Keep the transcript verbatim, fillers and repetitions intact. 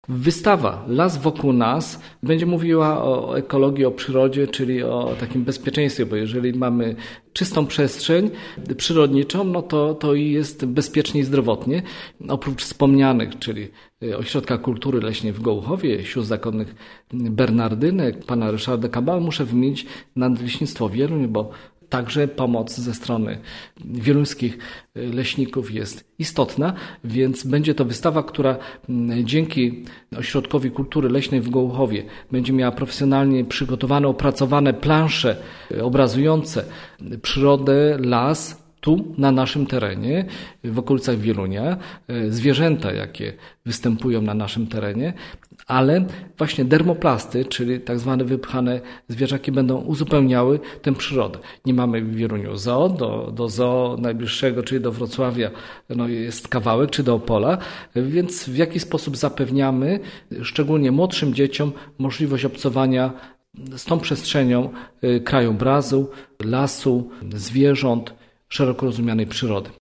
Wystawa Las wokół nas będzie mówiła o ekologii, o przyrodzie, czyli o takim bezpieczeństwie, bo jeżeli mamy czystą przestrzeń przyrodniczą, no to, to i jest bezpiecznie i zdrowotnie. Oprócz wspomnianych, czyli Ośrodka Kultury Leśnej w Gołuchowie, Sióstr Zakonnych Bernardynek, pana Ryszarda Kabała, muszę wymienić Nadleśnictwo Wieluń, bo także pomoc ze strony wieluńskich leśników jest istotna, więc będzie to wystawa, która dzięki Ośrodkowi Kultury Leśnej w Gołuchowie będzie miała profesjonalnie przygotowane, opracowane plansze obrazujące przyrodę, las, tu, na naszym terenie, w okolicach Wielunia, zwierzęta, jakie występują na naszym terenie, ale właśnie dermoplasty, czyli tak zwane wypchane zwierzaki, będą uzupełniały tę przyrodę. Nie mamy w Wieluniu zoo, do, do zoo najbliższego, czyli do Wrocławia, no jest kawałek, czy do Opola, więc w jaki sposób zapewniamy szczególnie młodszym dzieciom możliwość obcowania z tą przestrzenią krajobrazu, lasu, zwierząt, szeroko rozumianej przyrody.